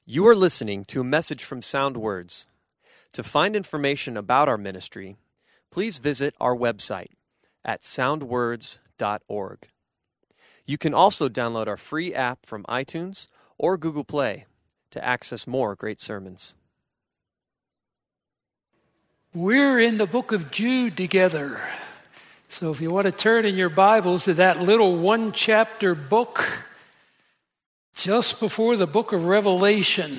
You are listening to a message from Sound Words. To find information about our ministry, please visit our website at soundwords.org. You can also download our free app from iTunes or Google Play to access more great sermons. We're in the book of Jude together. So if you want to turn in your Bibles to that little one-chapter book just before the book of Revelation,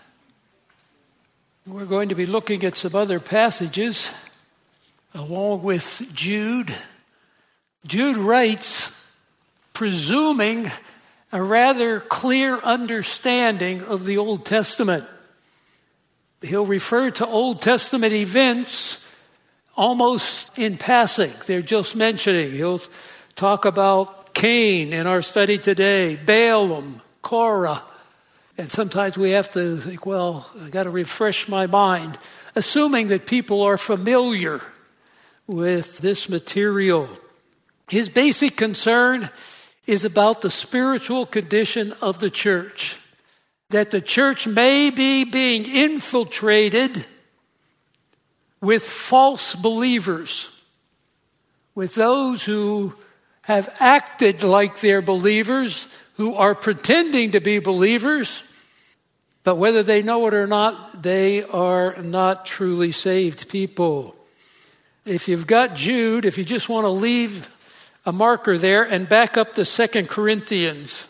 we're going to be looking at some other passages along with Jude. Jude writes, presuming a rather clear understanding of the Old Testament. He'll refer to Old Testament events almost in passing. They're just mentioning. He'll talk about Cain in our study today, Balaam, Korah. And sometimes we have to think, well, I got to refresh my mind, assuming that people are familiar with this material. His basic concern is about the spiritual condition of the church, that the church may be being infiltrated with false believers, with those who have acted like they're believers, who are pretending to be believers, but whether they know it or not, they are not truly saved people. If you've got Jude, if you just want to leave a marker there and back up to 2 Corinthians.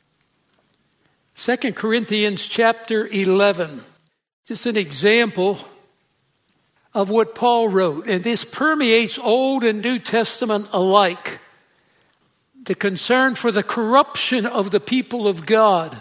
2 Corinthians chapter 11. Just an example of what Paul wrote. And this permeates Old and New Testament alike. The concern for the corruption of the people of God.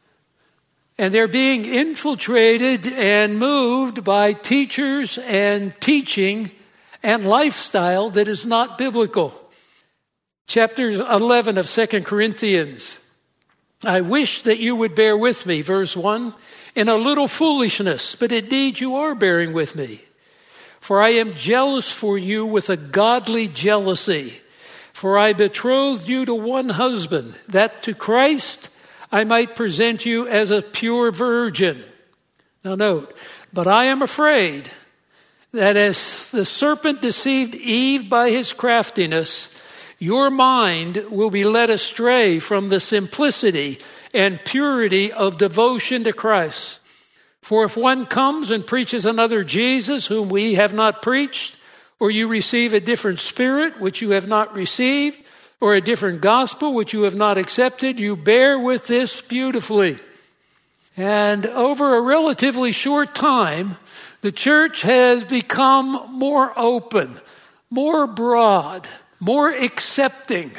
And they're being infiltrated and moved by teachers and teaching and lifestyle that is not biblical. Chapter 11 of 2 Corinthians. I wish that you would bear with me, verse 1, in a little foolishness, but indeed you are bearing with me. For I am jealous for you with a godly jealousy. For I betrothed you to one husband, that to Christ I might present you as a pure virgin. Now note, but I am afraid that as the serpent deceived Eve by his craftiness, your mind will be led astray from the simplicity and purity of devotion to Christ. For if one comes and preaches another Jesus whom we have not preached, or you receive a different spirit which you have not received, or a different gospel which you have not accepted, you bear with this beautifully. And over a relatively short time, the church has become more open, more broad, more accepting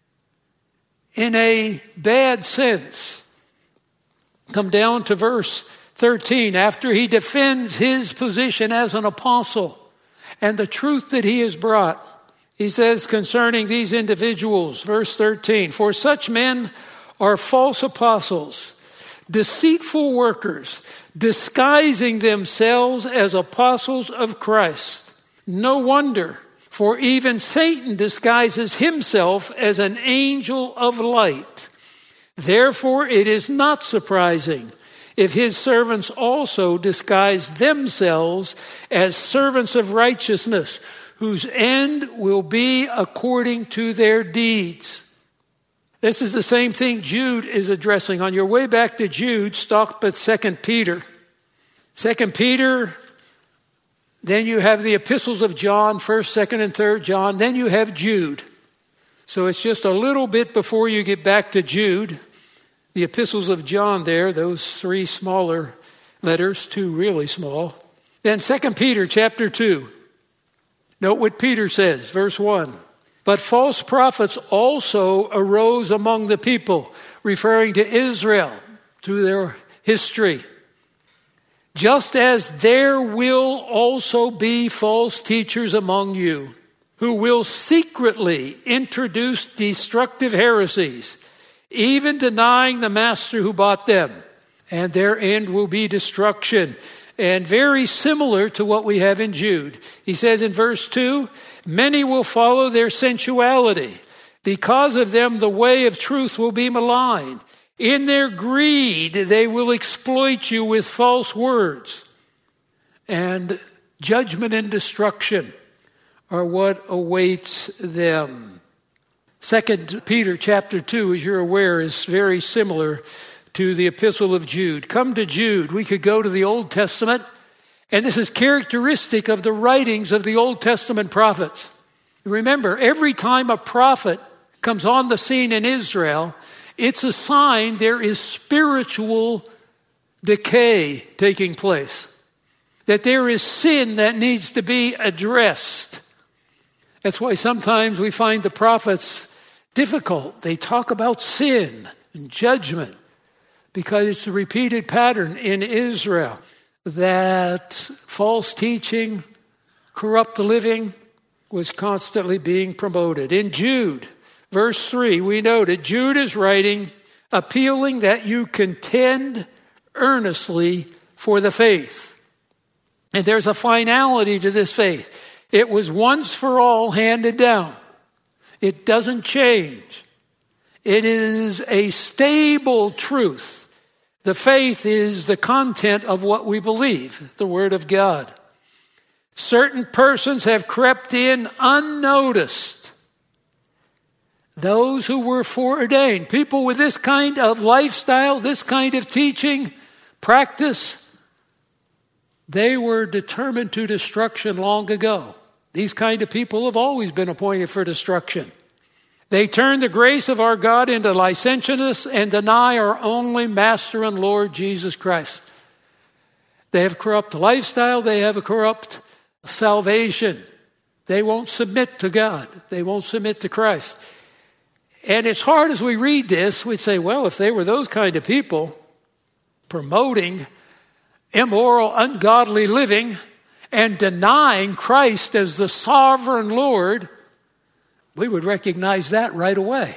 in a bad sense. Come down to verse 13. After he defends his position as an apostle and the truth that he has brought, he says concerning these individuals, verse 13, for such men are false apostles, deceitful workers, disguising themselves as apostles of Christ. No wonder, for even Satan disguises himself as an angel of light. Therefore, it is not surprising if his servants also disguise themselves as servants of righteousness, whose end will be according to their deeds. This is the same thing Jude is addressing. On your way back to Jude, stop at 2 Peter. 2 Peter, then you have the epistles of John, 1st, 2nd, and 3rd John. Then you have Jude. So it's just a little bit before you get back to Jude. The epistles of John there, those 3 smaller letters, 2 really small. Then 2 Peter chapter 2. Note what Peter says, verse 1. But false prophets also arose among the people, referring to Israel, to their history. Just as there will also be false teachers among you, who will secretly introduce destructive heresies, even denying the master who bought them, and their end will be destruction. And very similar to what we have in Jude. He says in verse 2, many will follow their sensuality. Because of them, the way of truth will be maligned. In their greed, they will exploit you with false words. And judgment and destruction are what awaits them. 2 Peter chapter 2, as you're aware, is very similar to the Epistle of Jude. Come to Jude. We could go to the Old Testament, and this is characteristic of the writings of the Old Testament prophets. Remember, every time a prophet comes on the scene in Israel, it's a sign there is spiritual decay taking place, that there is sin that needs to be addressed. That's why sometimes we find the prophets difficult. They talk about sin and judgment because it's a repeated pattern in Israel that false teaching, corrupt living was constantly being promoted. In Jude, verse 3, we noted Jude is writing, appealing that you contend earnestly for the faith. And there's a finality to this faith. It was once for all handed down. It doesn't change. It is a stable truth. The faith is the content of what we believe, the Word of God. Certain persons have crept in unnoticed. Those who were foreordained, people with this kind of lifestyle, this kind of teaching, practice, they were determined to destruction long ago. These kind of people have always been appointed for destruction. They turn the grace of our God into licentiousness and deny our only Master and Lord Jesus Christ. They have corrupt lifestyle. They have a corrupt salvation. They won't submit to God. They won't submit to Christ. And it's hard as we read this, we'd say, well, if they were those kind of people promoting immoral, ungodly living and denying Christ as the sovereign Lord, we would recognize that right away.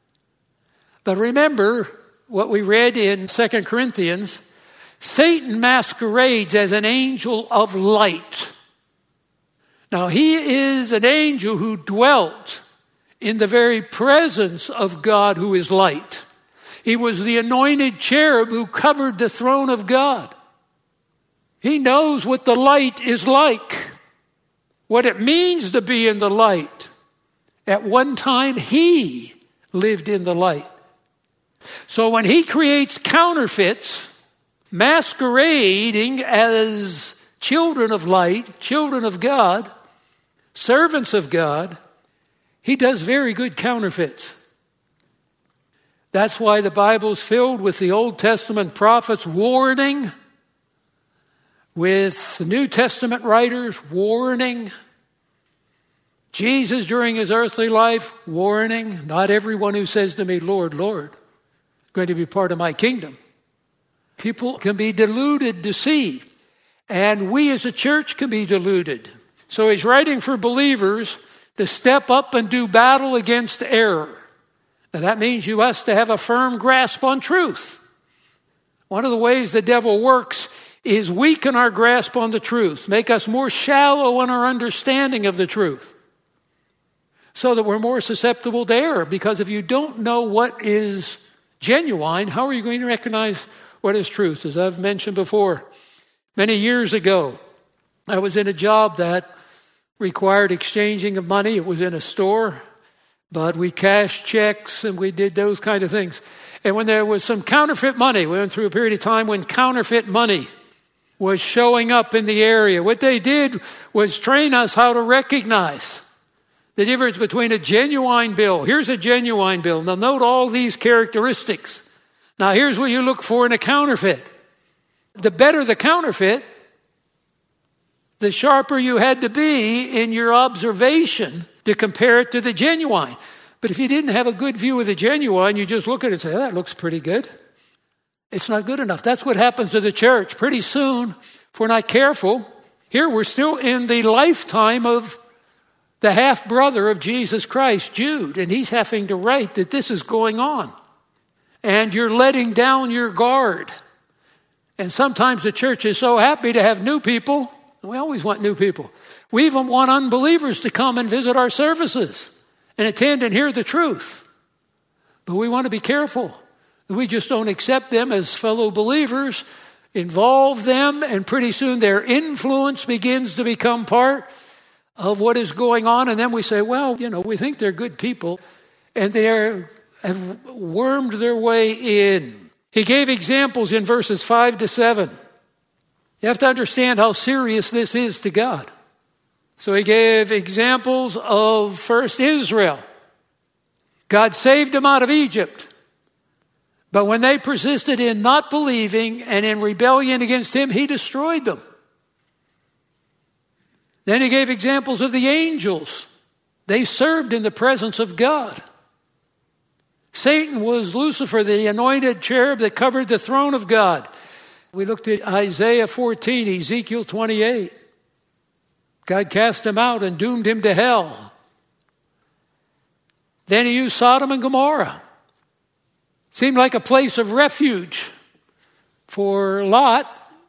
But remember what we read in 2 Corinthians, Satan masquerades as an angel of light. Now, he is an angel who dwelt in the very presence of God who is light. He was the anointed cherub who covered the throne of God. He knows what the light is like, what it means to be in the light. At one time, he lived in the light. So when he creates counterfeits, masquerading as children of light, children of God, servants of God, he does very good counterfeits. That's why the Bible is filled with the Old Testament prophets warning, with the New Testament writers warning, Jesus during his earthly life warning, not everyone who says to me, Lord, Lord, is going to be part of my kingdom. People can be deluded, deceived, and we as a church can be deluded. So he's writing for believers to step up and do battle against error. Now that means you have to have a firm grasp on truth. One of the ways the devil works is weaken our grasp on the truth, make us more shallow in our understanding of the truth, so that we're more susceptible to error. Because if you don't know what is genuine, how are you going to recognize what is truth? As I've mentioned before, many years ago, I was in a job that required exchanging of money. It was in a store, but we cashed checks and we did those kind of things. And when there was some counterfeit money, we went through a period of time when counterfeit money was showing up in the area. What they did was train us how to recognize the difference between a genuine bill. Here's a genuine bill. Now note all these characteristics. Now here's what you look for in a counterfeit. The better the counterfeit, the sharper you had to be in your observation to compare it to the genuine. But if you didn't have a good view of the genuine, you just look at it and say, that looks pretty good. It's not good enough. That's what happens to the church. Pretty soon, if we're not careful, here we're still in the lifetime of the half-brother of Jesus Christ, Jude, and he's having to write that this is going on. And you're letting down your guard. And sometimes the church is so happy to have new people. We always want new people. We even want unbelievers to come and visit our services and attend and hear the truth. But we want to be careful. We just don't accept them as fellow believers, involve them, and pretty soon their influence begins to become part of what is going on. And then we say, well, we think they're good people, and they have wormed their way in. He gave examples in verses 5 to 7. You have to understand how serious this is to God. So he gave examples of first Israel. God saved them out of Egypt. But when they persisted in not believing and in rebellion against him, he destroyed them. Then he gave examples of the angels. They served in the presence of God. Satan was Lucifer, the anointed cherub that covered the throne of God. We looked at Isaiah 14, Ezekiel 28. God cast him out and doomed him to hell. Then he used Sodom and Gomorrah. Seemed like a place of refuge for Lot,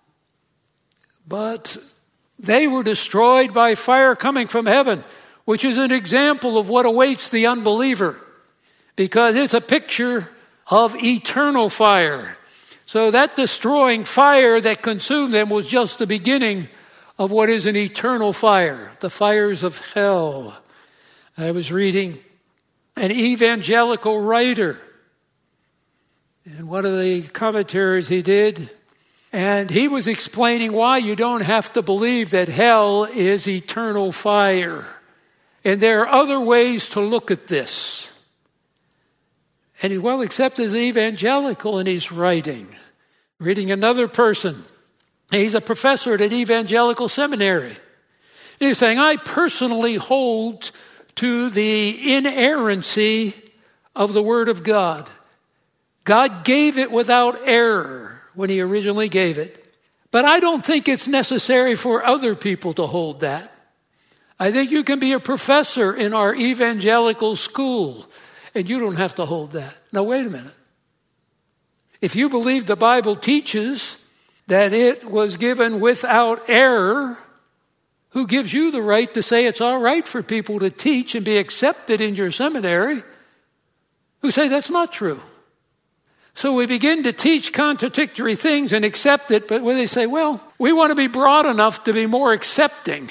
but they were destroyed by fire coming from heaven, which is an example of what awaits the unbeliever, because it's a picture of eternal fire. So that destroying fire that consumed them was just the beginning of what is an eternal fire, the fires of hell. I was reading an evangelical writer, and one of the commentaries he did, and he was explaining why you don't have to believe that hell is eternal fire. And there are other ways to look at this. And he's well accepted as evangelical in his writing. Reading another person. He's a professor at an evangelical seminary. And he's saying, I personally hold to the inerrancy of the Word of God. God gave it without error when he originally gave it. But I don't think it's necessary for other people to hold that. I think you can be a professor in our evangelical school, and you don't have to hold that. Now, wait a minute. If you believe the Bible teaches that it was given without error, who gives you the right to say it's all right for people to teach and be accepted in your seminary who say that's not true? So we begin to teach contradictory things and accept it, but when they say, well, we want to be broad enough to be more accepting.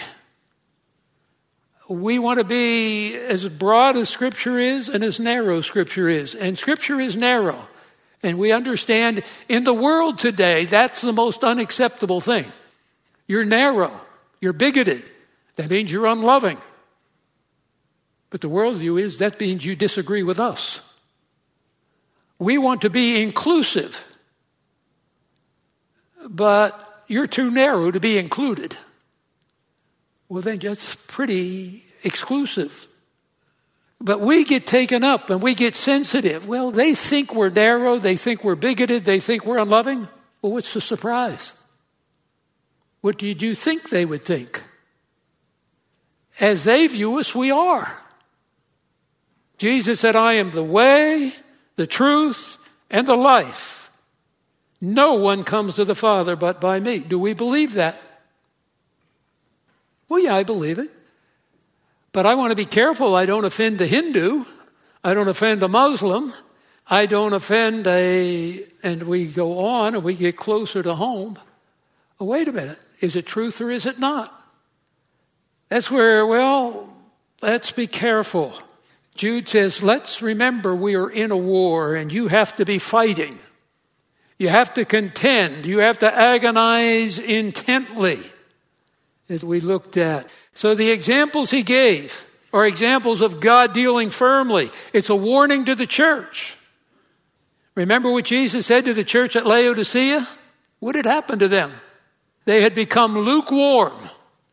We want to be as broad as Scripture is and as narrow as Scripture is. And Scripture is narrow. And we understand in the world today, that's the most unacceptable thing. You're narrow. You're bigoted. That means you're unloving. But the worldview is that means you disagree with us. We want to be inclusive, but you're too narrow to be included. Well, then that's pretty exclusive. But we get taken up and we get sensitive. Well, they think we're narrow, they think we're bigoted, they think we're unloving. Well, what's the surprise? What do you think they would think? As they view us, we are. Jesus said, I am the way, the truth, and the life. No one comes to the Father but by me. Do we believe that? Well, yeah, I believe it. But I want to be careful I don't offend the Hindu. I don't offend a Muslim. I don't offend and we go on and we get closer to home. Oh, wait a minute. Is it truth or is it not? That's where, let's be careful. Jude says, let's remember we are in a war and you have to be fighting. You have to contend. You have to agonize intently, as we looked at. So the examples he gave are examples of God dealing firmly. It's a warning to the church. Remember what Jesus said to the church at Laodicea? What had happened to them? They had become lukewarm.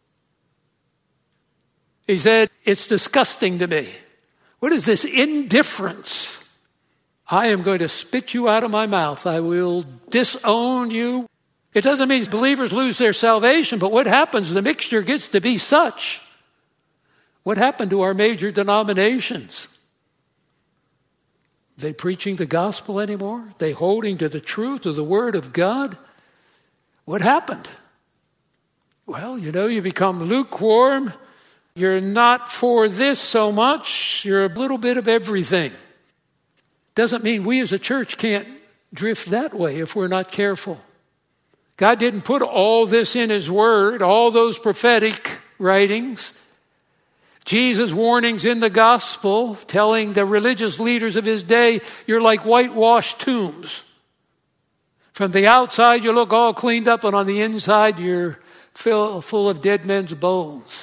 He said, it's disgusting to me. What is this indifference? I am going to spit you out of my mouth. I will disown you. It doesn't mean believers lose their salvation, but what happens? The mixture gets to be such. What happened to our major denominations? Are they preaching the gospel anymore? Are they holding to the truth of the Word of God? What happened? Well, you become lukewarm. You're not for this so much. You're a little bit of everything. Doesn't mean we as a church can't drift that way if we're not careful. God didn't put all this in His Word, all those prophetic writings. Jesus' warnings in the gospel, telling the religious leaders of His day, you're like whitewashed tombs. From the outside, you look all cleaned up, and on the inside, you're full of dead men's bones.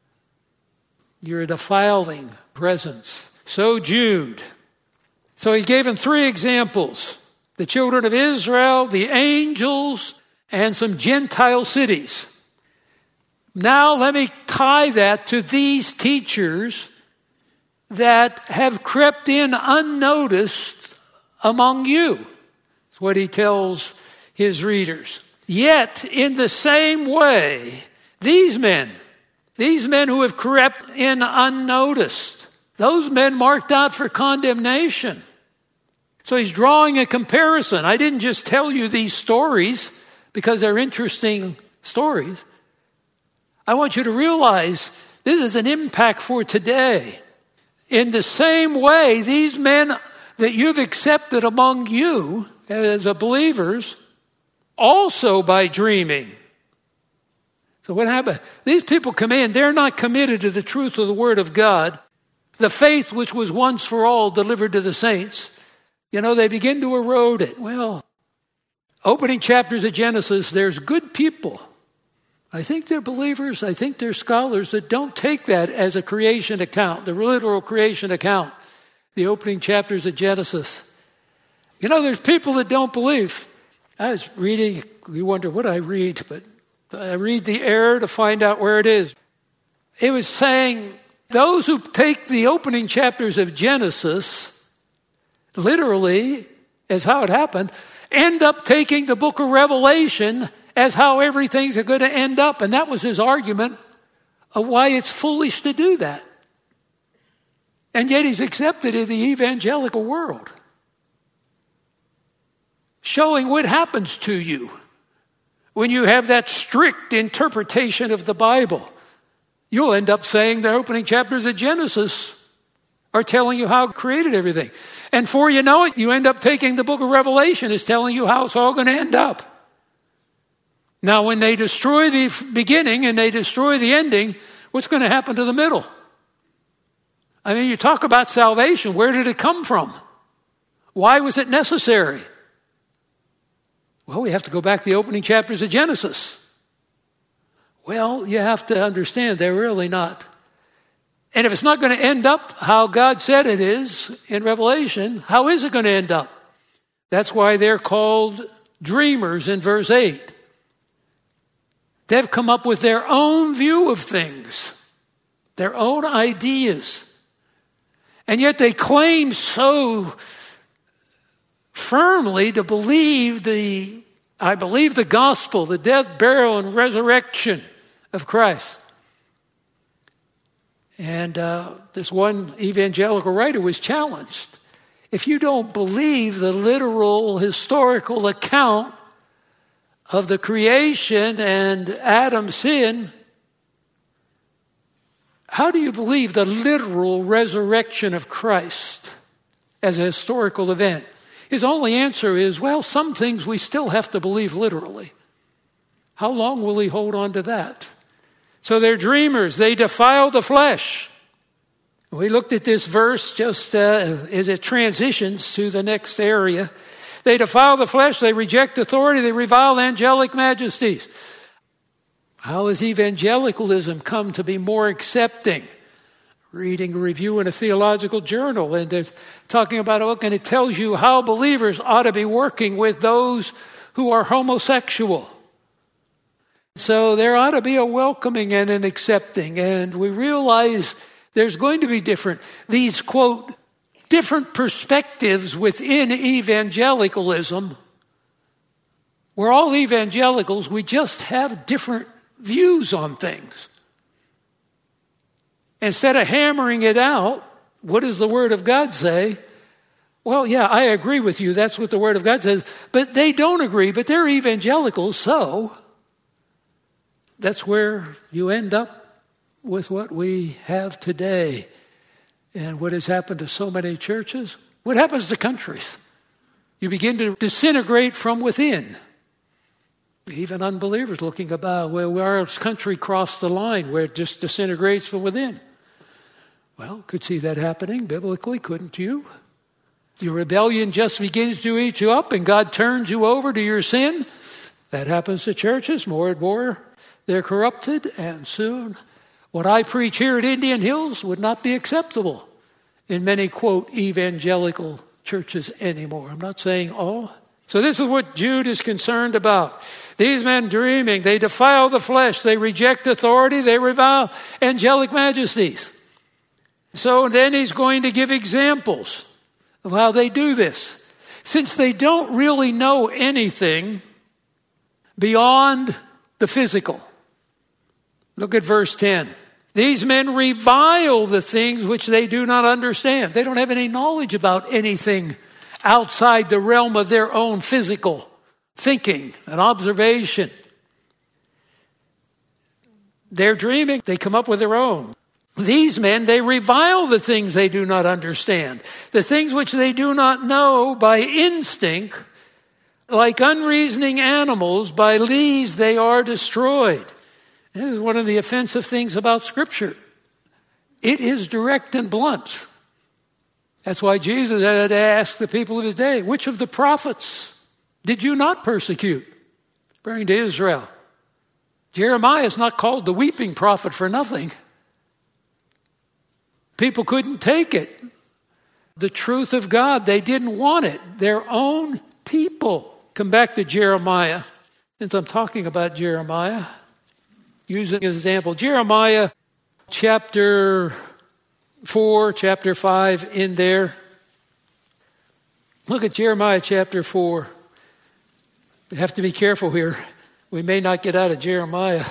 You're a defiling presence. So Jude. So he gave him 3 examples. The children of Israel, the angels, and some Gentile cities. Now let me tie that to these teachers that have crept in unnoticed among you. That's what he tells his readers. Yet, in the same way, these men who have crept in unnoticed, those men marked out for condemnation. So he's drawing a comparison. I didn't just tell you these stories because they're interesting stories. I want you to realize this is an impact for today. In the same way, these men that you've accepted among you as believers, also by dreaming. So what happened? These people come in, they're not committed to the truth of the Word of God, the faith which was once for all delivered to the saints. They begin to erode it. Well, opening chapters of Genesis, there's good people. I think they're believers, I think they're scholars that don't take that as a creation account, the literal creation account, the opening chapters of Genesis. There's people that don't believe. I was reading, you wonder what I read, but I read the error to find out where it is. It was saying those who take the opening chapters of Genesis literally as how it happened end up taking the book of Revelation as how everything's going to end up. And that was his argument of why it's foolish to do that. And yet he's accepted in the evangelical world. Showing what happens to you when you have that strict interpretation of the Bible. You'll end up saying the opening chapters of Genesis are telling you how it created everything. And before you know it, you end up taking the book of Revelation as telling you how it's all going to end up. Now, when they destroy the beginning and they destroy the ending, what's going to happen to the middle? I mean, you talk about salvation. Where did it come from? Why was it necessary? Well, we have to go back to the opening chapters of Genesis. Well, you have to understand they're really not. And if it's not going to end up how God said it is in Revelation, how is it going to end up? That's why they're called dreamers in verse 8. They've come up with their own view of things, their own ideas. And yet they claim so firmly to believe the gospel, the death, burial, and resurrection of Christ. And this one evangelical writer was challenged. If you don't believe the literal historical account of the creation and Adam's sin, how do you believe the literal resurrection of Christ as a historical event? His only answer is, well, some things we still have to believe literally. How long will he hold on to that? So they're dreamers. They defile the flesh. We looked at this verse just as it transitions to the next area. They defile the flesh. They reject authority. They revile angelic majesties. How has evangelicalism come to be more accepting? Reading a review in a theological journal, and they're talking about a book, and it tells you how believers ought to be working with those who are homosexual. So there ought to be a welcoming and an accepting, and we realize there's going to be these, quote, different perspectives within evangelicalism. We're all evangelicals, we just have different views on things. Instead of hammering it out, what does the Word of God say? Well, yeah, I agree with you. That's what the Word of God says. But they don't agree, but they're evangelicals, so that's where you end up with what we have today and what has happened to so many churches. What happens to countries? You begin to disintegrate from within. Even unbelievers looking about, well, our country crossed the line where it just disintegrates from within. Well, could see that happening biblically, couldn't you? Your rebellion just begins to eat you up and God turns you over to your sin. That happens to churches more and more. They're corrupted, and soon what I preach here at Indian Hills would not be acceptable in many, quote, evangelical churches anymore. I'm not saying all. So this is what Jude is concerned about. These men dreaming, they defile the flesh, they reject authority, they revile angelic majesties. So then he's going to give examples of how they do this. Since they don't really know anything beyond the physical. Look at verse 10. These men revile the things which they do not understand. They don't have any knowledge about anything outside the realm of their own physical thinking and observation. They're dreaming. They come up with their own. These men, they revile the things they do not understand. The things which they do not know by instinct, like unreasoning animals, by these they are destroyed. This is one of the offensive things about Scripture. It is direct and blunt. That's why Jesus had to ask the people of his day, which of the prophets did you not persecute? Referring to Israel. Jeremiah is not called the weeping prophet for nothing. People couldn't take it. The truth of God, they didn't want it. Their own people. Come back to Jeremiah. Since I'm talking about Jeremiah, using an example. Jeremiah chapter 4, chapter 5 in there. Look at Jeremiah chapter 4. We have to be careful here. We may not get out of Jeremiah.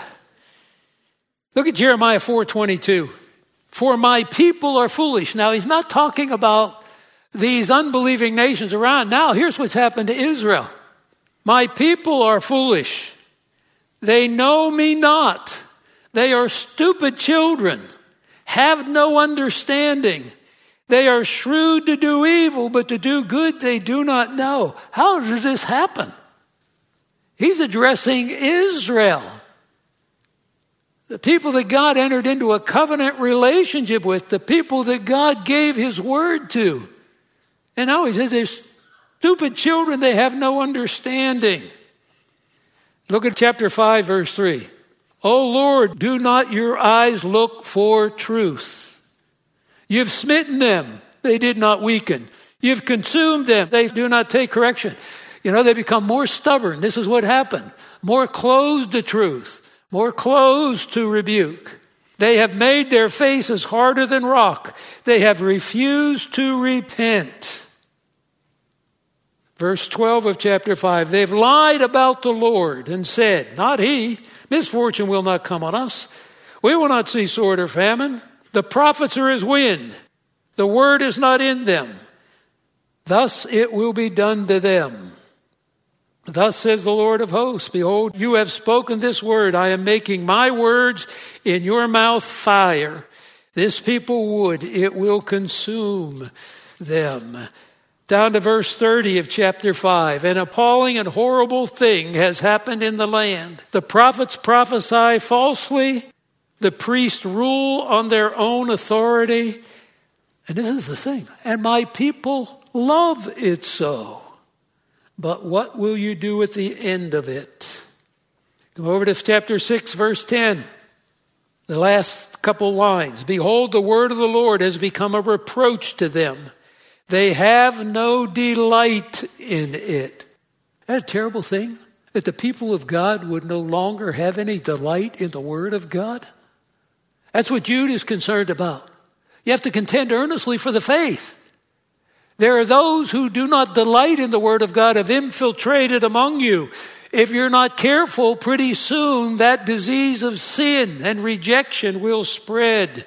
Look at Jeremiah 4:22. For my people are foolish. Now, he's not talking about these unbelieving nations around. Now, here's what's happened to Israel. My people are foolish. They know me not. They are stupid children, have no understanding. They are shrewd to do evil, but to do good they do not know. How does this happen? He's addressing Israel. The people that God entered into a covenant relationship with, the people that God gave his word to. And now he says they're stupid children, they have no understanding. Look at chapter 5, verse 3. O Lord, do not your eyes look for truth? You've smitten them, they did not weaken. You've consumed them, they do not take correction. They become more stubborn. This is what happened. More closed to truth. More closed to rebuke. They have made their faces harder than rock. They have refused to repent. Verse 12 of chapter 5. They've lied about the Lord and said, not he, misfortune will not come on us. We will not see sword or famine. The prophets are as wind. The word is not in them. Thus it will be done to them. Thus says the Lord of hosts, behold, you have spoken this word. I am making my words in your mouth fire. This people wood, it will consume them. Down to verse 30 of chapter 5. An appalling and horrible thing has happened in the land. The prophets prophesy falsely. The priests rule on their own authority. And this is the thing. And my people love it so. But what will you do at the end of it? Come over to chapter 6, verse 10. The last couple lines. Behold, the word of the Lord has become a reproach to them. They have no delight in it. Isn't that a terrible thing? That the people of God would no longer have any delight in the word of God? That's what Jude is concerned about. You have to contend earnestly for the faith. There are those who do not delight in the word of God have infiltrated among you. If you're not careful, pretty soon that disease of sin and rejection will spread.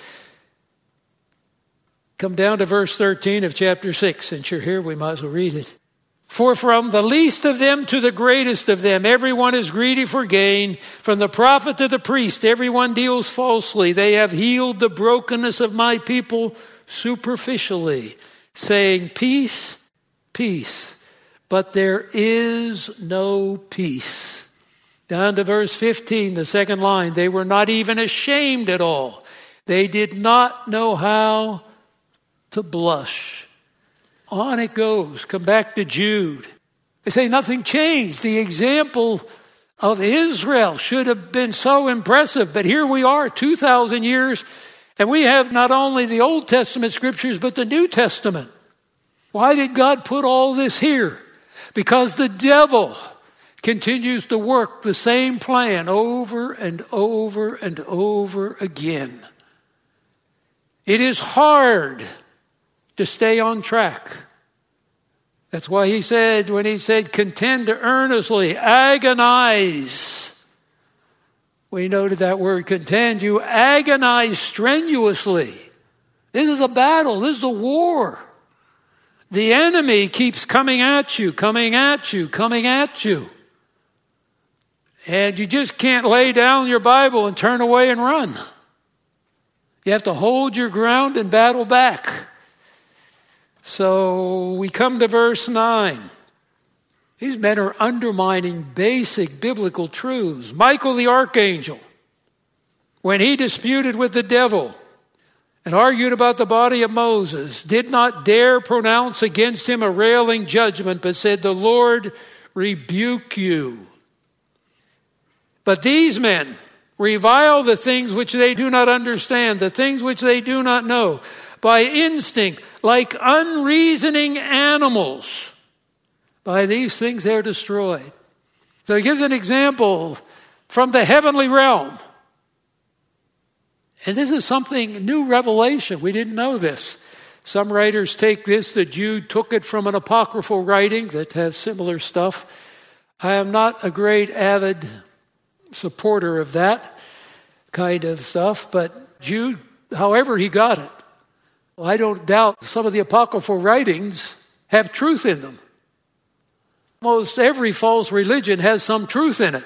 Come down to verse 13 of chapter 6. Since you're here, we might as well read it. For from the least of them to the greatest of them, everyone is greedy for gain. From the prophet to the priest, everyone deals falsely. They have healed the brokenness of my people superficially, saying, peace, peace. but there is no peace. Down to verse 15, the second line, they were not even ashamed at all. They did not know how to blush. On it goes. Come back to Jude. They say nothing changed. The example of Israel should have been so impressive, but here we are 2,000 years, and we have not only the Old Testament scriptures, but the New Testament. Why did God put all this here? Because the devil continues to work the same plan over and over and over again. It is hard to stay on track. That's why he said, when he said, contend earnestly, agonize. We noted that word contend. You agonize strenuously. This is a battle. This is a war. The enemy keeps coming at you, coming at you, coming at you. And you just can't lay down your Bible and turn away and run. You have to hold your ground and battle back. So we come to verse 9. These men are undermining basic biblical truths. Michael the archangel, when he disputed with the devil and argued about the body of Moses, did not dare pronounce against him a railing judgment, but said, the Lord rebuke you. But these men revile the things which they do not understand, the things which they do not know. By instinct, like unreasoning animals, by these things they're destroyed. So he gives an example from the heavenly realm. And this is something, new revelation. We didn't know this. Some writers take this, that Jude took it from an apocryphal writing that has similar stuff. I am not a great avid supporter of that kind of stuff, but Jude, however he got it, I don't doubt some of the apocryphal writings have truth in them. Most every false religion has some truth in it.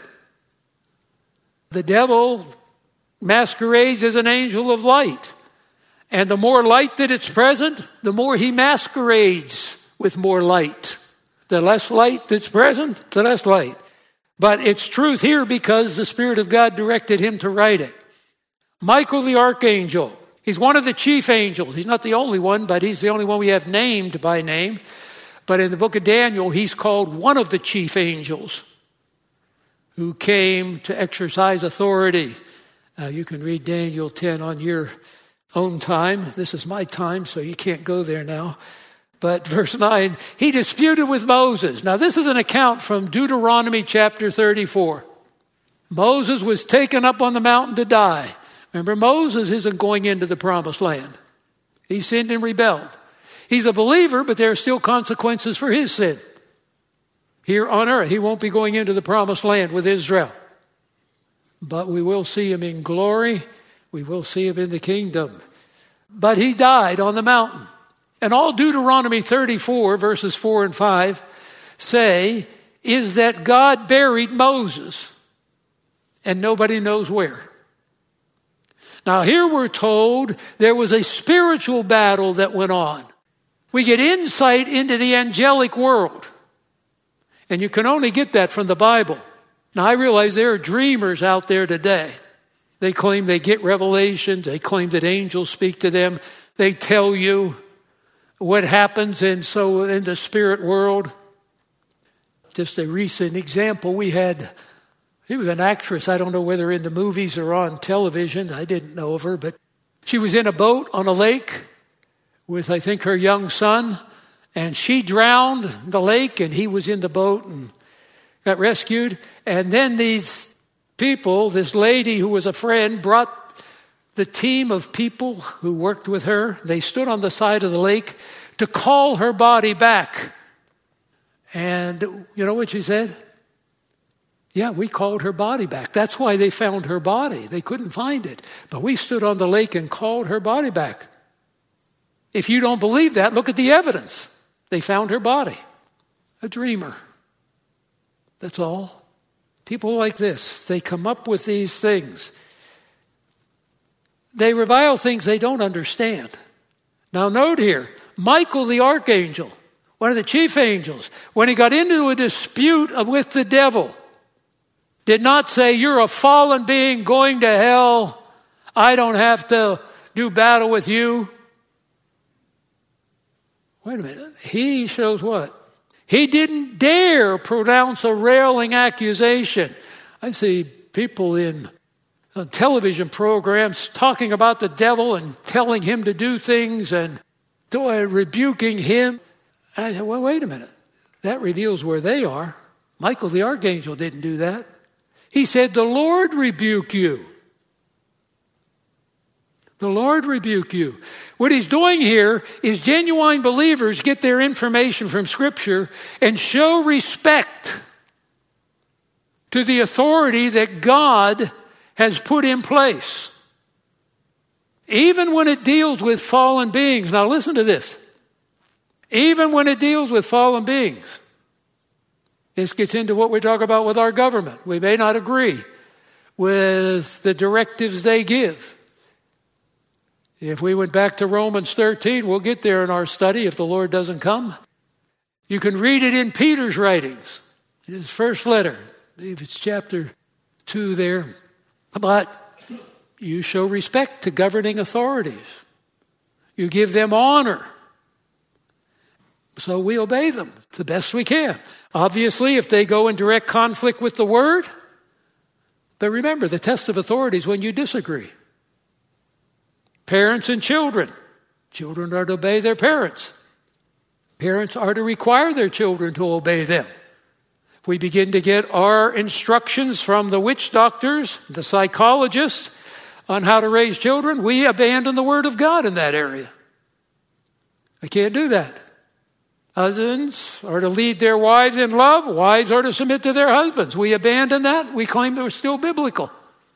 The devil masquerades as an angel of light. And the more light that it's present, the more he masquerades with more light. The less light that's present, the less light. But it's truth here because the Spirit of God directed him to write it. Michael the archangel, he's one of the chief angels. He's not the only one, but he's the only one we have named by name. But in the book of Daniel, he's called one of the chief angels who came to exercise authority. You can read Daniel 10 on your own time. This is my time, so you can't go there now. But verse 9, he disputed with Moses. Now this is an account from Deuteronomy chapter 34. Moses was taken up on the mountain to die. Remember, Moses isn't going into the promised land. He sinned and rebelled. He's a believer, but there are still consequences for his sin. Here on earth, he won't be going into the promised land with Israel. But we will see him in glory. We will see him in the kingdom. But he died on the mountain. And all Deuteronomy 34, verses 4 and 5, say is that God buried Moses. And nobody knows where. Now here we're told there was a spiritual battle that went on. We get insight into the angelic world. And you can only get that from the Bible. Now I realize there are dreamers out there today. They claim they get revelations. They claim that angels speak to them. They tell you what happens in the spirit world. Just a recent example, we had, she was an actress, I don't know whether in the movies or on television, I didn't know of her, but she was in a boat on a lake with, I think, her young son, and she drowned in the lake, and he was in the boat and got rescued. And then these people, this lady who was a friend, brought the team of people who worked with her. They stood on the side of the lake to call her body back. And you know what she said? Yeah, we called her body back. That's why they found her body. They couldn't find it. But we stood on the lake and called her body back. If you don't believe that, look at the evidence. They found her body. A dreamer. That's all. People like this, they come up with these things. They revile things they don't understand. Now note here, Michael the archangel one of the chief angels, when he got into a dispute with the devil, did not say, you're a fallen being going to hell. I don't have to do battle with you. Wait a minute. He shows what? He didn't dare pronounce a railing accusation. I see people in television programs talking about the devil and telling him to do things and rebuking him. I said, well, wait a minute. That reveals where they are. Michael the archangel didn't do that. He said, the Lord rebuke you. The Lord rebuke you. What he's doing here is genuine believers get their information from Scripture and show respect to the authority that God has put in place. Even when it deals with fallen beings. Now listen to this. Even when it deals with fallen beings. This gets into what we talk about with our government. We may not agree with the directives they give. If we went back to Romans 13, we'll get there in our study if the Lord doesn't come. You can read it in Peter's writings, in his first letter. I believe it's chapter 2 there. But you show respect to governing authorities. You give them honor. So we obey them the best we can. Obviously, if they go in direct conflict with the Word, but remember, the test of authority is when you disagree. Parents and children. Children are to obey their parents. Parents are to require their children to obey them. If we begin to get our instructions from the witch doctors, the psychologists, on how to raise children, we abandon the Word of God in that area. I can't do that. Husbands are to lead their wives in love. Wives are to submit to their husbands. We abandon that. We claim that we're still biblical.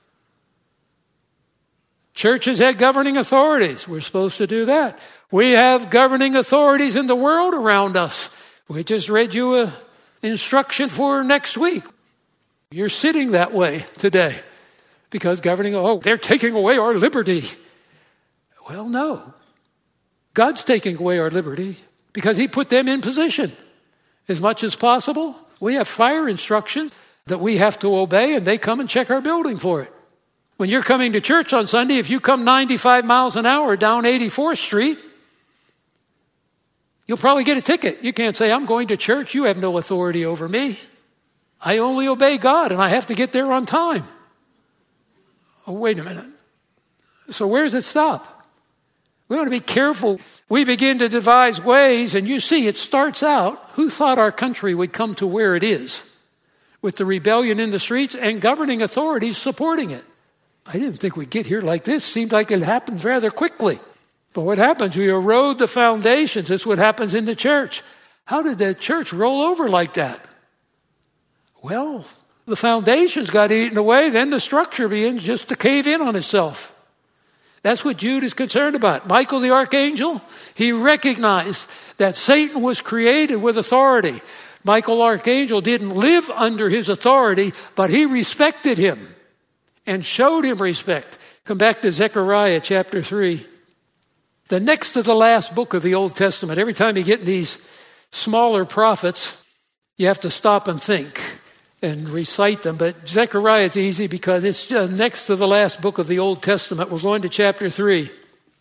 Churches had governing authorities. We're supposed to do that. We have governing authorities in the world around us. We just read you an instruction for next week. You're sitting that way today because they're taking away our liberty. Well, no. God's taking away our liberty because He put them in position. As much as possible, we have fire instructions that we have to obey, and they come and check our building for it. When you're coming to church on Sunday, if you come 95 miles an hour down 84th Street, you'll probably get a ticket. You can't say, I'm going to church. You have no authority over me. I only obey God, and I have to get there on time. Oh, wait a minute. So where does it stop? We want to be careful. We begin to devise ways, and you see, it starts out, who thought our country would come to where it is? With the rebellion in the streets and governing authorities supporting it. I didn't think we'd get here like this. Seemed like it happens rather quickly. But what happens? We erode the foundations. That's what happens in the church. How did the church roll over like that? Well, the foundations got eaten away. Then the structure begins just to cave in on itself. That's what Jude is concerned about. Michael the archangel, he recognized that Satan was created with authority. Michael archangel didn't live under his authority, but he respected him and showed him respect. Come back to Zechariah chapter 3. The next to the last book of the Old Testament. Every time you get in these smaller prophets, you have to stop and think and recite them. But Zechariah is easy because it's just next to the last book of the Old Testament. We're going to chapter 3.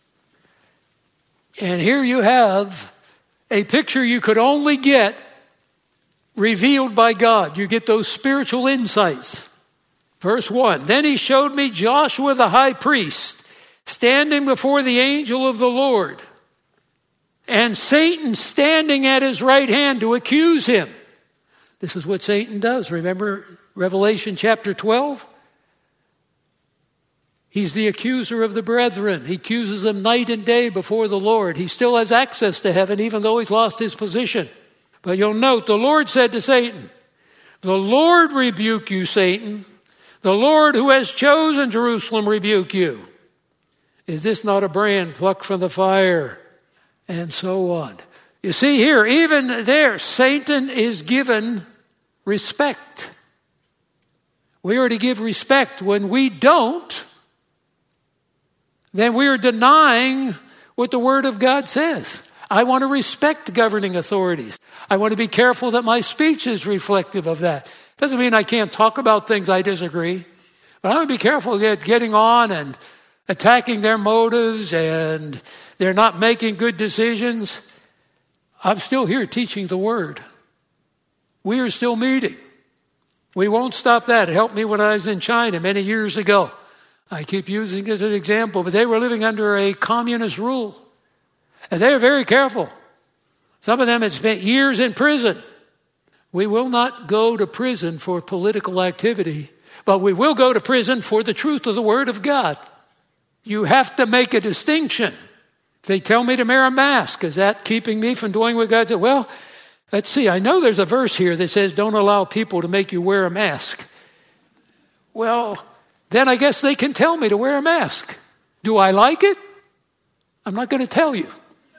And here you have a picture you could only get revealed by God. You get those spiritual insights. Verse 1, then he showed me Joshua the high priest standing before the angel of the Lord, and Satan standing at his right hand to accuse him. This is what Satan does. Remember Revelation chapter 12? He's the accuser of the brethren. He accuses them night and day before the Lord. He still has access to heaven even though he's lost his position. But you'll note the Lord said to Satan, the Lord rebuke you, Satan. The Lord who has chosen Jerusalem rebuke you. Is this not a brand plucked from the fire? And so on. You see here, even there, Satan is given respect. We are to give respect. When we don't, then we are denying what the Word of God says. I want to respect governing authorities. I want to be careful that my speech is reflective of that. Doesn't mean I can't talk about things I disagree, but I want to be careful getting on and attacking their motives and they're not making good decisions. I'm still here teaching the Word. We are still meeting. We won't stop that. It helped me when I was in China many years ago. I keep using it as an example, but they were living under a communist rule. And they were very careful. Some of them had spent years in prison. We will not go to prison for political activity, but we will go to prison for the truth of the Word of God. You have to make a distinction. If they tell me to wear a mask, is that keeping me from doing what God said? Well, let's see. I know there's a verse here that says don't allow people to make you wear a mask. Well, then I guess they can tell me to wear a mask. Do I like it? I'm not going to tell you.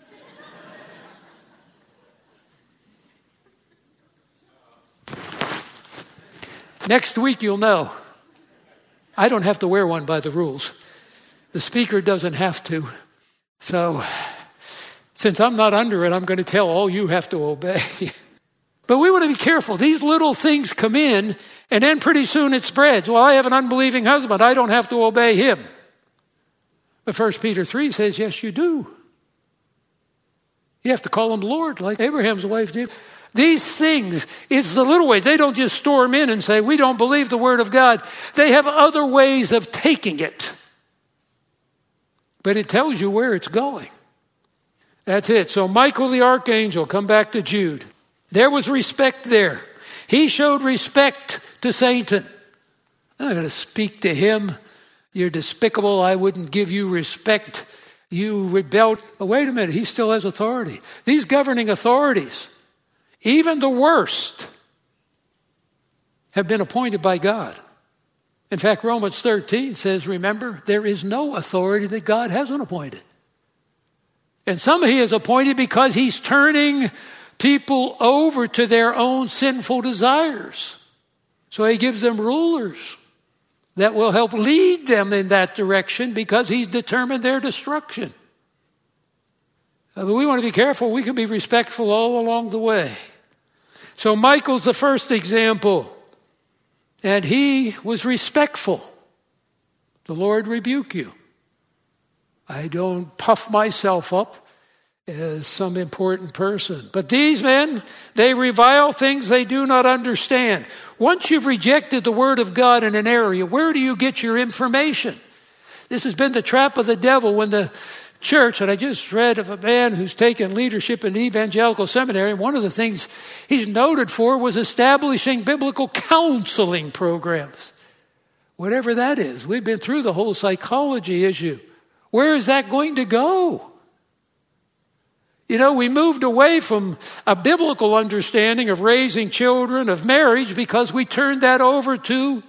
Next week you'll know. I don't have to wear one by the rules. The speaker doesn't have to. So, since I'm not under it, I'm going to tell all you have to obey. But we want to be careful. These little things come in, and then pretty soon it spreads. Well, I have an unbelieving husband. I don't have to obey him. But 1 Peter 3 says, yes, you do. You have to call him Lord, like Abraham's wife did. These things, it's the little ways. They don't just storm in and say, we don't believe the Word of God. They have other ways of taking it. But it tells you where it's going. That's it. So Michael the archangel, come back to Jude. There was respect there. He showed respect to Satan. I'm not going to speak to him. You're despicable. I wouldn't give you respect. You rebelled. Oh, wait a minute. He still has authority. These governing authorities, even the worst, have been appointed by God. In fact, Romans 13 says, remember, there is no authority that God hasn't appointed. And some he has appointed because he's turning people over to their own sinful desires. So he gives them rulers that will help lead them in that direction because he's determined their destruction. But we want to be careful. We can be respectful all along the way. So Michael's the first example. And he was respectful. The Lord rebuke you. I don't puff myself up as some important person. But these men, they revile things they do not understand. Once you've rejected the Word of God in an area, where do you get your information? This has been the trap of the devil when the church, and I just read of a man who's taken leadership in the evangelical seminary, and one of the things he's noted for was establishing biblical counseling programs. Whatever that is. We've been through the whole psychology issue. Where is that going to go? You know, we moved away from a biblical understanding of raising children, of marriage, because we turned that over to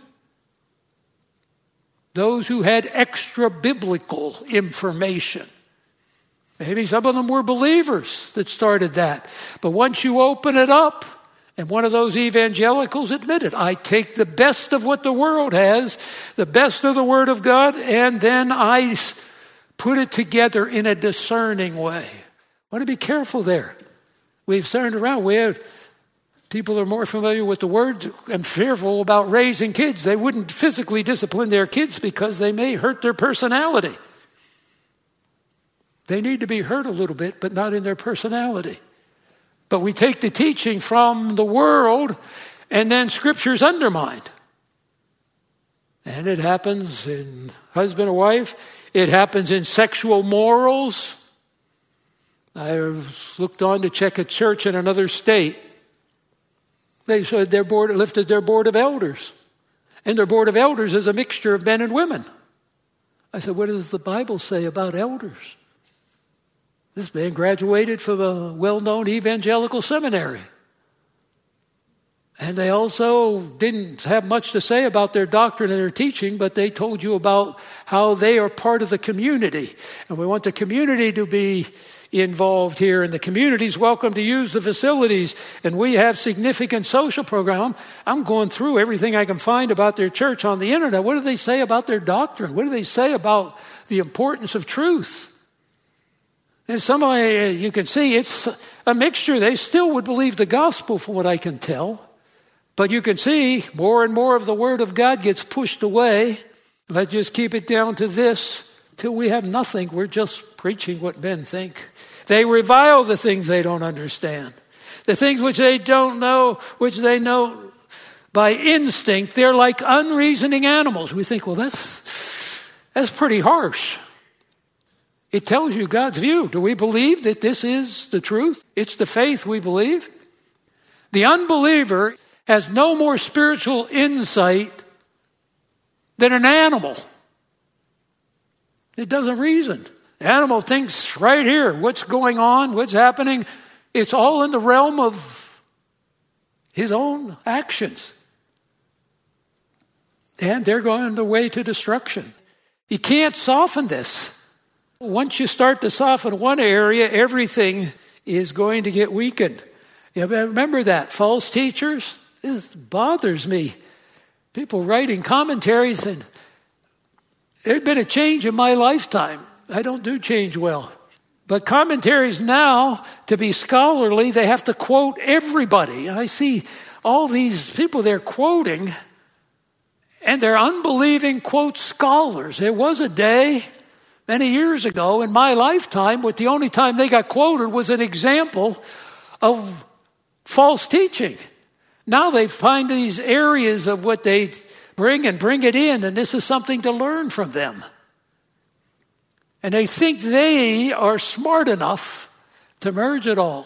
those who had extra biblical information. Maybe some of them were believers that started that. But once you open it up, and one of those evangelicals admitted, I take the best of what the world has, the best of the Word of God, and then I put it together in a discerning way. I want to be careful there. We've turned around. People are more familiar with the Word and fearful about raising kids. They wouldn't physically discipline their kids because they may hurt their personality. They need to be hurt a little bit, but not in their personality. But we take the teaching from the world and then Scripture's undermined. And it happens in husband and wife. It happens in sexual morals. I looked on to check a church in another state. They said lifted their board of elders. And their board of elders is a mixture of men and women. I said, what does the Bible say about elders? This man graduated from a well-known evangelical seminary. And they also didn't have much to say about their doctrine and their teaching, but they told you about how they are part of the community. And we want the community to be involved here, and the community's welcome to use the facilities, and we have significant social program. I'm going through everything I can find about their church on the internet. What do they say about their doctrine? What do they say about the importance of truth? And somebody, you can see it's a mixture. They still would believe the gospel from what I can tell. But you can see more and more of the Word of God gets pushed away. Let's just keep it down to this till we have nothing. We're just preaching what men think. They revile the things they don't understand. The things which they don't know, which they know by instinct, they're like unreasoning animals. We think, well, that's pretty harsh. It tells you God's view. Do we believe that this is the truth? It's the faith we believe. The unbeliever has no more spiritual insight than an animal. It doesn't reason. The animal thinks right here, what's going on, what's happening. It's all in the realm of his own actions. And they're going the way to destruction. You can't soften this. Once you start to soften one area, everything is going to get weakened. You remember that. False teachers, this bothers me. People writing commentaries, and there's been a change in my lifetime. I don't do change well. But commentaries now, to be scholarly, they have to quote everybody. I see all these people they're quoting, and they're unbelieving, quote, scholars. There was a day many years ago in my lifetime, with the only time they got quoted was an example of false teaching. Now they find these areas of what they bring and bring it in, and this is something to learn from them. And they think they are smart enough to merge it all.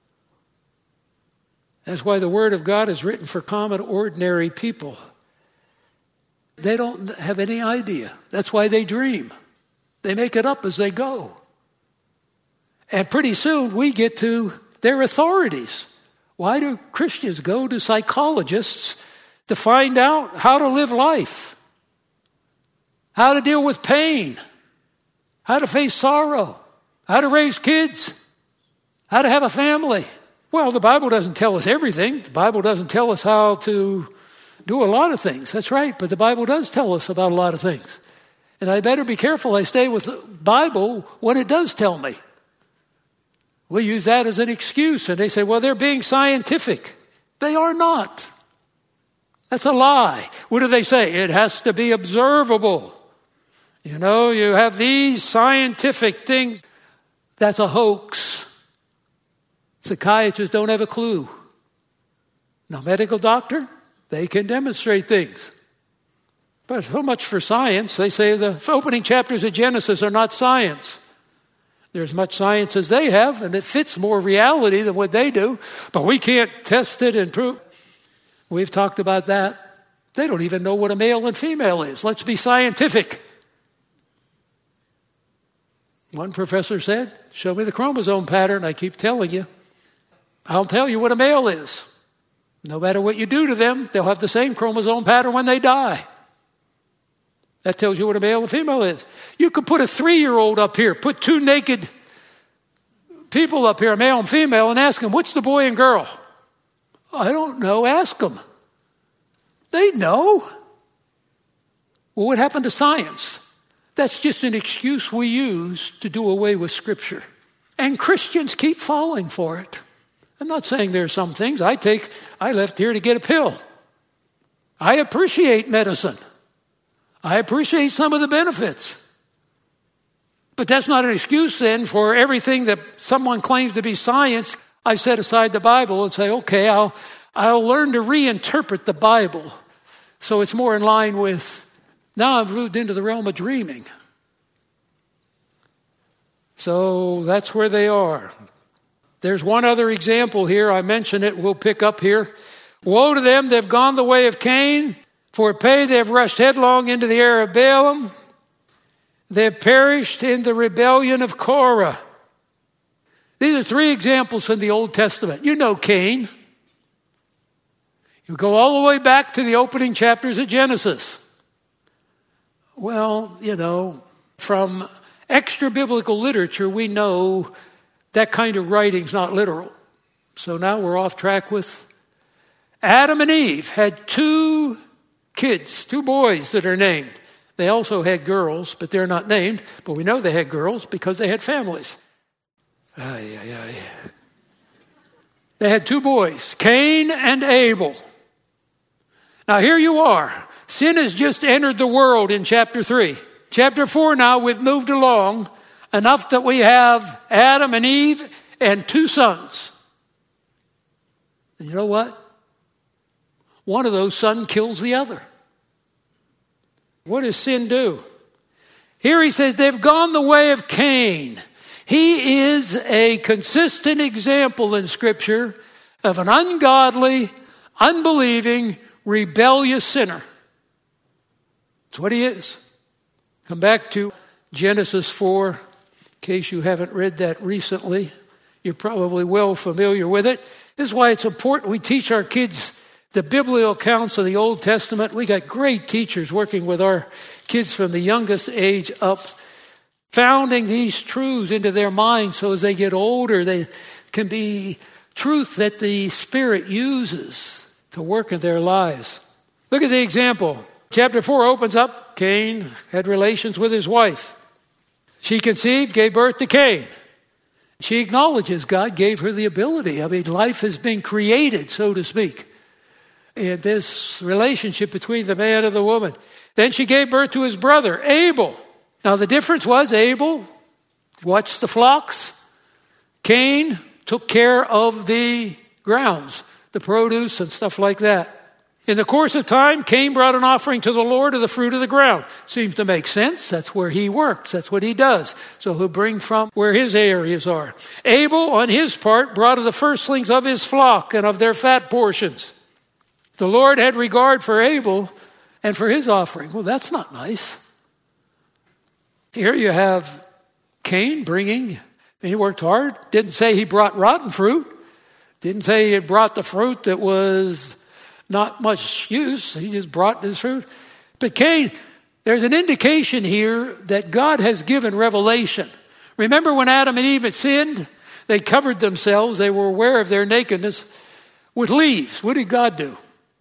That's why the Word of God is written for common, ordinary people. They don't have any idea. That's why they dream. They make it up as they go. And pretty soon we get to their authorities. Why do Christians go to psychologists to find out how to live life? How to deal with pain? How to face sorrow? How to raise kids? How to have a family? Well, the Bible doesn't tell us everything. The Bible doesn't tell us how to do a lot of things. That's right, but the Bible does tell us about a lot of things. And I better be careful I stay with the Bible when it does tell me. We use that as an excuse, and they say, well, they're being scientific. They are not. That's a lie. What do they say? It has to be observable. You know, you have these scientific things. That's a hoax. Psychiatrists don't have a clue. No medical doctor, they can demonstrate things. But so much for science. They say the opening chapters of Genesis are not science. There's much science as they have, and it fits more reality than what they do. But we can't test it and prove. We've talked about that. They don't even know what a male and female is. Let's be scientific. One professor said, show me the chromosome pattern. I keep telling you. I'll tell you what a male is. No matter what you do to them, they'll have the same chromosome pattern when they die. That tells you what a male and female is. You could put a 3-year-old up here, put 2 naked people up here, a male and female, and ask them, what's the boy and girl? I don't know. Ask them. They know. Well, what happened to science? That's just an excuse we use to do away with Scripture. And Christians keep falling for it. I'm not saying there are some things. I left here to get a pill. I appreciate medicine. I appreciate some of the benefits. But that's not an excuse then for everything that someone claims to be science. I set aside the Bible and say, okay, I'll learn to reinterpret the Bible so it's more in line with, now I've moved into the realm of dreaming. So that's where they are. There's one other example here. I mentioned it. We'll pick up here. Woe to them, they've gone the way of Cain. For pay they have rushed headlong into the error of Balaam. They have perished in the rebellion of Korah. These are 3 examples from the Old Testament. You know Cain. You go all the way back to the opening chapters of Genesis. Well, you know, from extra-biblical literature, we know that kind of writing's not literal. So now we're off track with Adam and Eve had 2 kids, 2 boys that are named. They also had girls, but they're not named. But we know they had girls because they had families. Ay, ay, ay. They had two boys, Cain and Abel. Now here you are. Sin has just entered the world in chapter 3. Chapter 4 now, we've moved along enough that we have Adam and Eve and two sons. And you know what? One of those sons kills the other. What does sin do? Here he says they've gone the way of Cain. He is a consistent example in Scripture of an ungodly, unbelieving, rebellious sinner. That's what he is. Come back to Genesis 4, in case you haven't read that recently. You're probably well familiar with it. This is why it's important we teach our kids the biblical accounts of the Old Testament. We got great teachers working with our kids from the youngest age up, founding these truths into their minds so as they get older, they can be truth that the Spirit uses to work in their lives. Look at the example. Chapter 4 opens up. Cain had relations with his wife. She conceived, gave birth to Cain. She acknowledges God gave her the ability. I mean, life has been created, so to speak, in this relationship between the man and the woman. Then she gave birth to his brother, Abel. Now, the difference was Abel watched the flocks. Cain took care of the grounds, the produce and stuff like that. In the course of time, Cain brought an offering to the Lord of the fruit of the ground. Seems to make sense. That's where he works. That's what he does. So he'll bring from where his areas are. Abel, on his part, brought of the firstlings of his flock and of their fat portions. The Lord had regard for Abel and for his offering. Well, that's not nice. Here you have Cain bringing, he worked hard. Didn't say he brought rotten fruit. Didn't say he had brought the fruit that was not much use. He just brought this fruit. But Cain, there's an indication here that God has given revelation. Remember when Adam and Eve had sinned? They covered themselves. They were aware of their nakedness with leaves. What did God do?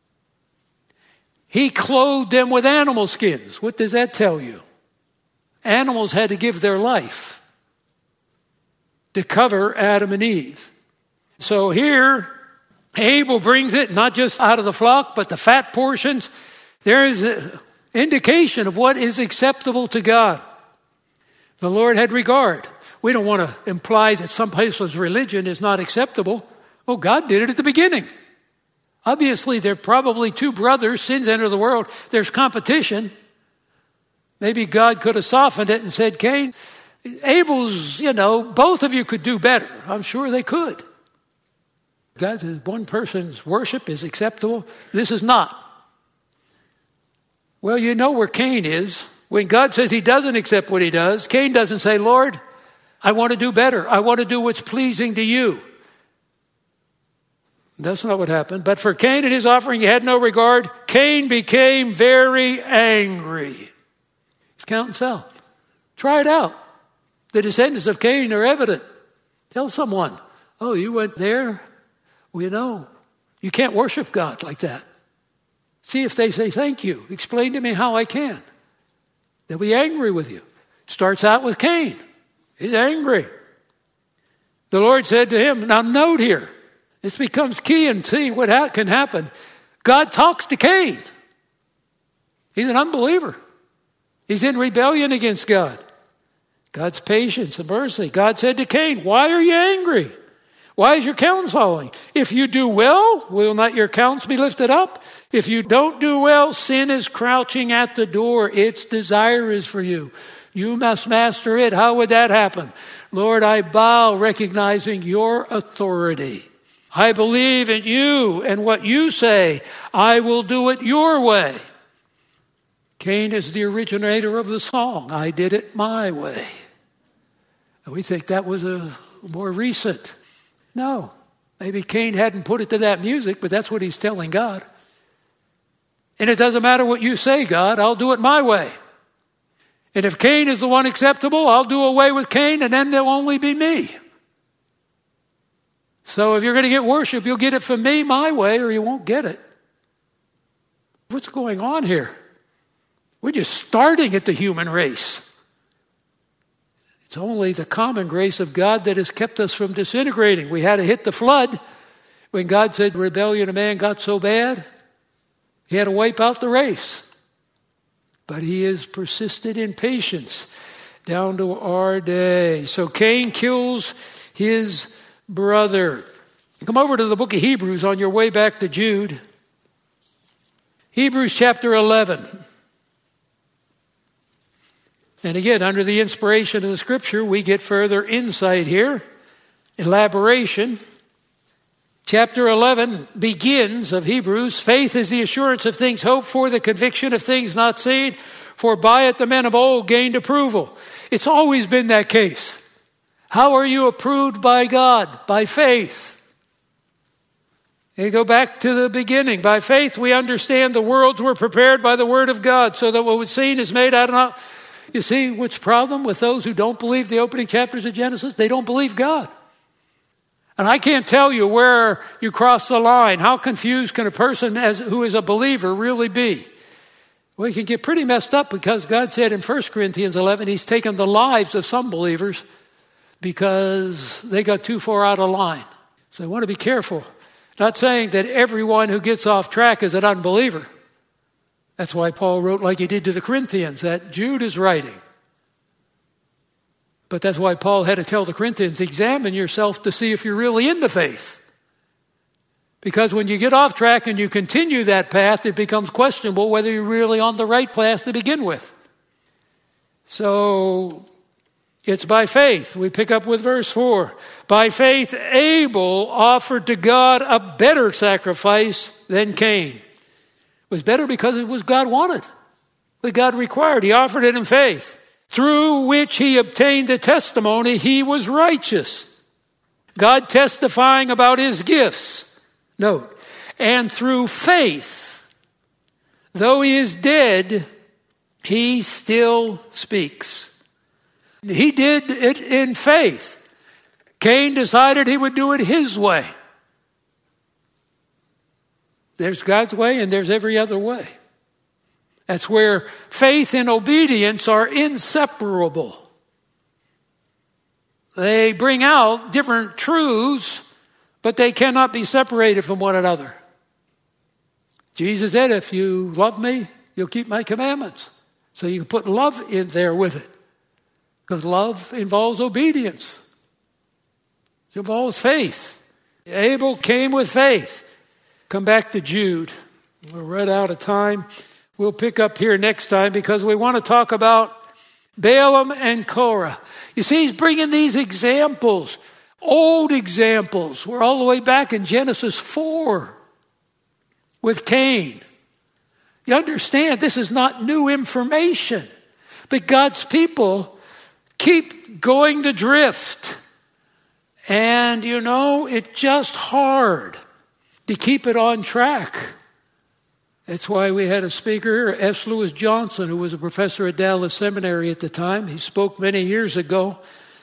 He clothed them with animal skins. What does that tell you? Animals had to give their life to cover Adam and Eve. So here, Abel brings it, not just out of the flock, but the fat portions. There is an indication of what is acceptable to God. The Lord had regard. We don't want to imply that some people's religion is not acceptable. Well, God did it at the beginning. Obviously, there are probably two brothers. Sins enter the world. There's competition. Maybe God could have softened it and said, Cain, Abel's, both of you could do better. I'm sure they could. God says one person's worship is acceptable. This is not. Well, you know where Cain is. When God says he doesn't accept what he does, Cain doesn't say, Lord, I want to do better. I want to do what's pleasing to you. That's not what happened. But for Cain and his offering, he had no regard. Cain became very angry. His countenance fell. Try it out. The descendants of Cain are evident. Tell someone, oh, you went there? Well, you can't worship God like that. See if they say, thank you. Explain to me how I can. They'll be angry with you. It starts out with Cain. He's angry. The Lord said to him, now note here, this becomes key in seeing what can happen. God talks to Cain. He's an unbeliever. He's in rebellion against God. God's patience and mercy. God said to Cain, why are you angry? Why is your countenance falling? If you do well, will not your countenance be lifted up? If you don't do well, sin is crouching at the door. Its desire is for you. You must master it. How would that happen? Lord, I bow recognizing your authority. I believe in you and what you say. I will do it your way. Cain is the originator of the song, I did it my way. And we think that was a more recent. No, maybe Cain hadn't put it to that music, but that's what he's telling God. And it doesn't matter what you say, God, I'll do it my way. And if Cain is the one acceptable, I'll do away with Cain, and then there'll only be me. So if you're going to get worship, you'll get it from me my way, or you won't get it. What's going on here? We're just starting at the human race. It's only the common grace of God that has kept us from disintegrating. We had to hit the flood when God said rebellion of man got so bad, he had to wipe out the race. But he has persisted in patience down to our day. So Cain kills his brother. Come over to the book of Hebrews on your way back to Jude. Hebrews chapter 11. And again, under the inspiration of the Scripture, we get further insight here, elaboration. Chapter 11 begins of Hebrews, faith is the assurance of things hoped for, the conviction of things not seen, for by it the men of old gained approval. It's always been that case. How are you approved by God? By faith. You go back to the beginning. By faith we understand the worlds were prepared by the word of God, so that what was seen is made out of not. You see what's the problem with those who don't believe the opening chapters of Genesis? They don't believe God. And I can't tell you where you cross the line. How confused can a person who is a believer really be? Well, you can get pretty messed up because God said in 1 Corinthians 11, he's taken the lives of some believers because they got too far out of line. So I want to be careful. Not saying that everyone who gets off track is an unbeliever. That's why Paul wrote like he did to the Corinthians, that Jude is writing. But that's why Paul had to tell the Corinthians, examine yourself to see if you're really in the faith. Because when you get off track and you continue that path, it becomes questionable whether you're really on the right path to begin with. So it's by faith. We pick up with verse 4. By faith, Abel offered to God a better sacrifice than Cain. It was better because it was God wanted, what God required. He offered it in faith, through which he obtained the testimony he was righteous. God testifying about his gifts. Note, and through faith, though he is dead, he still speaks. He did it in faith. Cain decided he would do it his way. There's God's way and there's every other way. That's where faith and obedience are inseparable. They bring out different truths, but they cannot be separated from one another. Jesus said, if you love me, you'll keep my commandments. So you can put love in there with it. Because love involves obedience. It involves faith. Abel came with faith. Come back to Jude. We're right out of time. We'll pick up here next time because we want to talk about Balaam and Korah. You see, he's bringing these examples, old examples. We're all the way back in Genesis 4 with Cain. You understand, this is not new information. But God's people keep going to drift. And, it's just hard to keep it on track. That's why we had a speaker, S. Lewis Johnson, who was a professor at Dallas Seminary at the time. He spoke many years ago.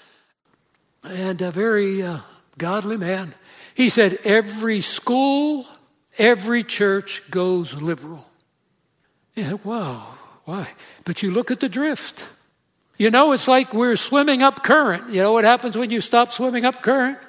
And a very godly man. He said, every school, every church goes liberal. Yeah, wow, why? But you look at the drift. It's like we're swimming up current. You know what happens when you stop swimming up current?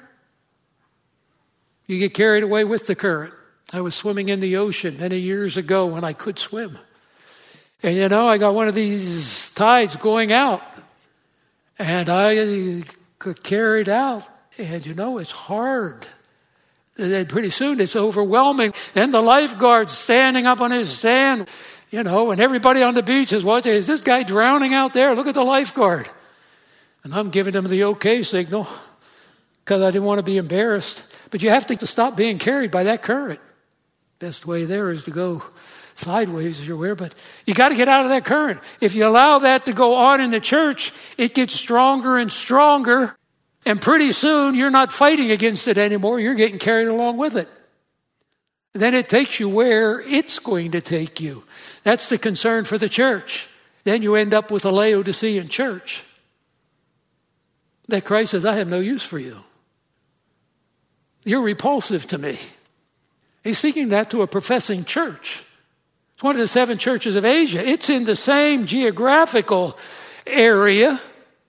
You get carried away with the current. I was swimming in the ocean many years ago when I could swim. And I got one of these tides going out. And I got carried out. And it's hard. And pretty soon it's overwhelming. And the lifeguard's standing up on his stand. And everybody on the beach is watching. Is this guy drowning out there? Look at the lifeguard. And I'm giving him the okay signal because I didn't want to be embarrassed. But you have to stop being carried by that current. Best way there is to go sideways, as you're aware. But you got to get out of that current. If you allow that to go on in the church, it gets stronger and stronger. And pretty soon, you're not fighting against it anymore. You're getting carried along with it. Then it takes you where it's going to take you. That's the concern for the church. Then you end up with a Laodicean church. That Christ says, I have no use for you. You're repulsive to me. He's speaking that to a professing church. It's one of the 7 churches of Asia. It's in the same geographical area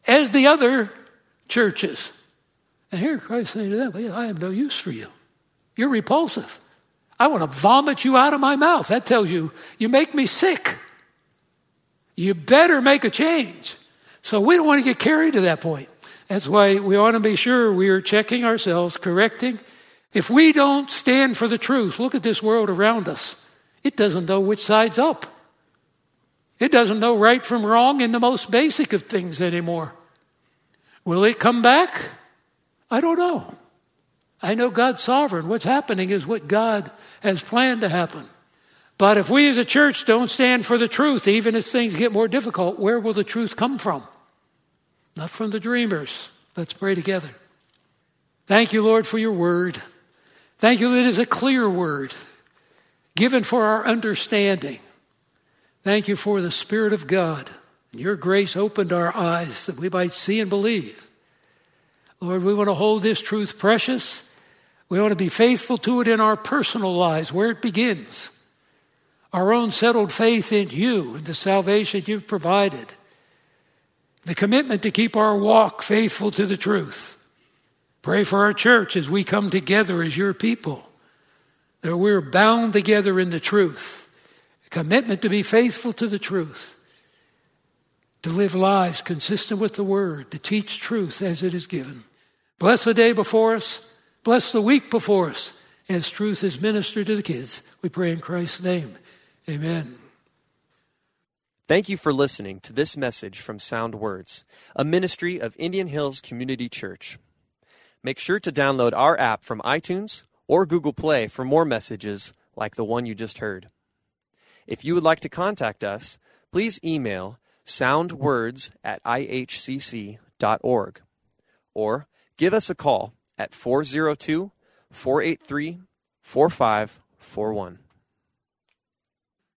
as the other churches. And here Christ saying to them, I have no use for you. You're repulsive. I want to vomit you out of my mouth. That tells you, you make me sick. You better make a change. So we don't want to get carried to that point. That's why we ought to be sure we are checking ourselves, correcting. If we don't stand for the truth, look at this world around us. It doesn't know which side's up. It doesn't know right from wrong in the most basic of things anymore. Will it come back? I don't know. I know God's sovereign. What's happening is what God has planned to happen. But if we as a church don't stand for the truth, even as things get more difficult, where will the truth come from? Not from the dreamers. Let's pray together. Thank you, Lord, for your word. Thank you that it is a clear word, given for our understanding. Thank you for the Spirit of God. Your grace opened our eyes that we might see and believe. Lord, we want to hold this truth precious. We want to be faithful to it in our personal lives, where it begins. Our own settled faith in you and the salvation you've provided. The commitment to keep our walk faithful to the truth. Pray for our church as we come together as your people, that we're bound together in the truth. A commitment to be faithful to the truth. To live lives consistent with the word, to teach truth as it is given. Bless the day before us. Bless the week before us as truth is ministered to the kids. We pray in Christ's name. Amen. Thank you for listening to this message from Sound Words, a ministry of Indian Hills Community Church. Make sure to download our app from iTunes or Google Play for more messages like the one you just heard. If you would like to contact us, please email soundwords@ihcc.org or give us a call at 402-483-4541.